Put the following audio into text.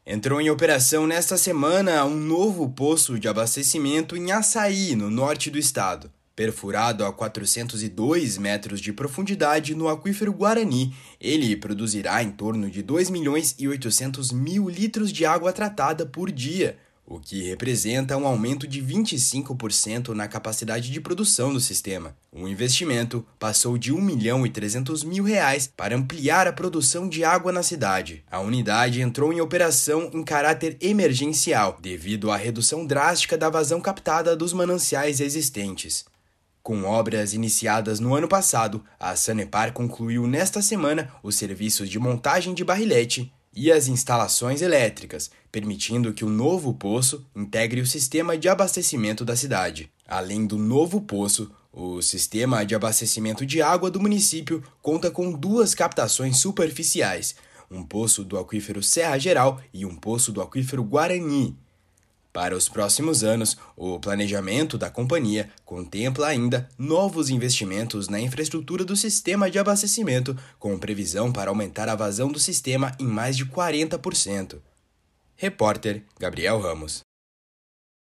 Entrou em operação nesta semana um novo poço de abastecimento em Açaí, no norte do estado. Perfurado a 402 metros de profundidade no aquífero Guarani, ele produzirá em torno de 2.800.000 litros de água tratada por dia, o que representa um aumento de 25% na capacidade de produção do sistema. O investimento passou de R$ 1.300.000 para ampliar a produção de água na cidade. A unidade entrou em operação em caráter emergencial, devido à redução drástica da vazão captada dos mananciais existentes. Com obras iniciadas no ano passado, a Sanepar concluiu nesta semana os serviços de montagem de barrilete e as instalações elétricas, permitindo que o novo poço integre o sistema de abastecimento da cidade. Além do novo poço, o sistema de abastecimento de água do município conta com duas captações superficiais, um poço do aquífero Serra Geral e um poço do aquífero Guarani. Para os próximos anos, o planejamento da companhia contempla ainda novos investimentos na infraestrutura do sistema de abastecimento, com previsão para aumentar a vazão do sistema em mais de 40%. Repórter Gabriel Ramos.